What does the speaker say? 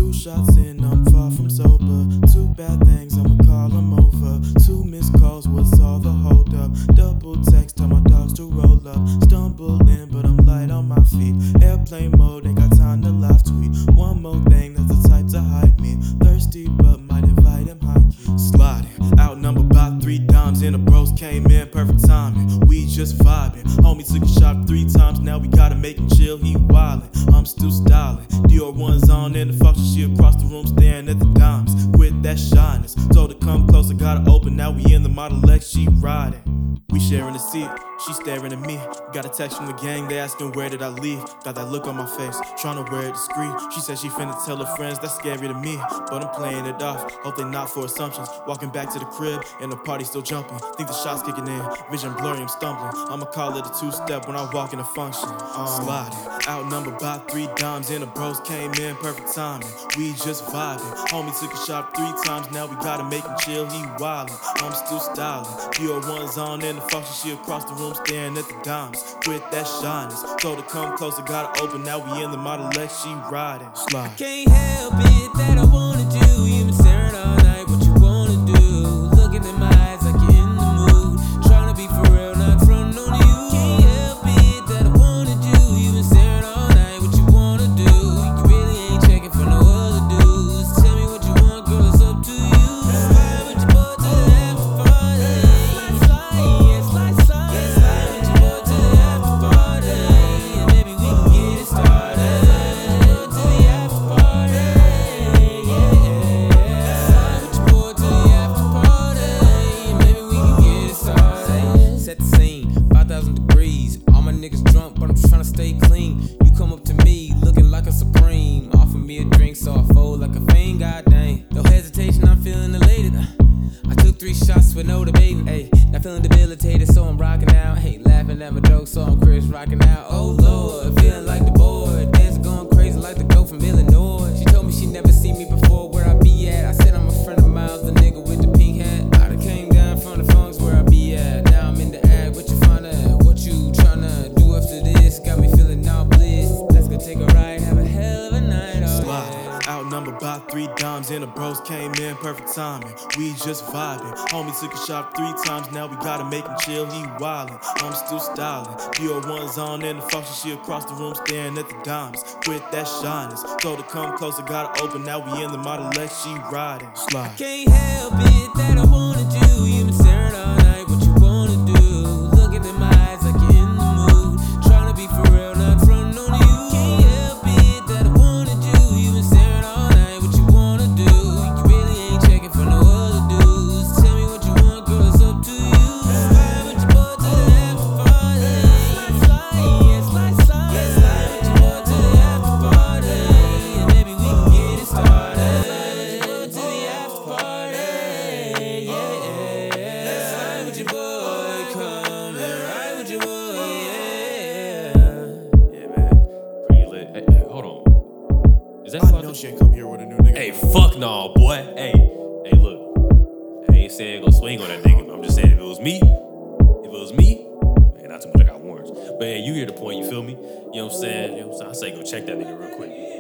2 shots in, I'm far from sober. 2 bad things, I'ma call them over. 2 missed calls was all the hold up. Double text, tell my dogs to roll up. Stumble in, but I'm light on my feet. Airplane mode, ain't got time to live tweet. One more thing, that's the type to hype me. Thirsty, but might invite him high key. Sliding, outnumbered by 3 dimes, and the bros came in, perfect timing. We just vibing. Homie took a shot 3 times, now we gotta make him chill, he wildin'. I'm still styling. Dior ones on in the function, she across the room staring at the dimes. Quit that shyness, told her come closer, gotta open, now we in the Model X, she riding. We sharing a seat, she staring at me. Got a text from the gang, they asking where did I leave. Got that look on my face, trying to wear it discreet. She said she finna tell her friends, that's scary to me. But I'm playing it off, hope they not for assumptions. Walking back to the crib, and the party still jumping. Think the shots kicking in, vision blurry, I'm stumbling. I'ma call it a 2-step when I walk in the function. Sliding, outnumbered by 3 dimes, and the bros came in, perfect timing. We just vibing. Homie took a shot 3 times, now we gotta make him chill, he wildin'. I'm still styling. Dior ones on in the function, she across the room staring at the dimes. Quit that shyness, told her come closer, gotta open, now we in the Model X, she riding. Slide. I can't help it that I wanna do. You been staring all night, what you wanna do? Looking in my eyes like you're in the mood. Trying to be for real, not frontin' on you. Can't help it that I wanna do. You been staring all night, what you wanna do? You really ain't checking for no other dudes. Tell me what you want, girl, it's up to you. Slide with your boy to the after party. Yeah, slide with your boy to the after party. And maybe we can get it started. To the after party. Slide with your boy to the after party. And maybe we can get it started. Set the scene, 5,000 degrees. All my niggas drunk, but I'm tryna stay clean. You come up to me, looking like a supreme. Offer me a drink, so I fold like a fiend, goddamn. No hesitation, I'm feeling elated. I took 3 shots with no debating. Ayy, not feeling debilitated, so I'm rocking out. Hey, laughing at my jokes, so I'm Chris rocking out. Oh Lord, feeling like the boy, dancing going crazy like the goat from Illinois. She told me she never seen me before, where I be at. I said I'm a friend of Miles, the nigga with the pink hat. I done came down from the funks where I be at. Now I'm in the act, what you find out? What you tryna do after this? Got me feeling all bliss. Let's go take a ride, have a hell of a night. Oh, Slide, outnumbered by 3 dimes, and the bros came in, perfect timing. We just vibing. Homie took a shot 3 times, now we gotta make him chill, he wildin'. I'm still styling. Dior ones on in the function, she across the room staring at the dimes. Quit that shyness, told her come closer, gotta open, now we in the Model X, she riding. Slide. Can't help it that I wanna do. You been staring all night, what you wanna do? Looking in my eyes like you're in the mood. Trying to be for real, not frontin' on you. Can't help it that I wanna do. You been staring all night, what you wanna do? You really ain't checking for no other dudes. Tell me what you want, girl, it's up to you. Slide with your boy to the after party. Yeah, slide with your boy to the after party. And maybe we can get it started. To the after party. Yeah. Slide with your boy, come and ride with your boy, yeah. Yeah, man. Pretty lit. Hey, hold on. Is that I about know to- she ain't come here with a new nigga. Hey, fuck no, boy. Hey, look. I ain't saying go swing on that nigga, but I'm just saying if it was me, man, not too much, I got warrants. But hey, you hear the point, you feel me? You know what I'm saying? I say go check that nigga real quick.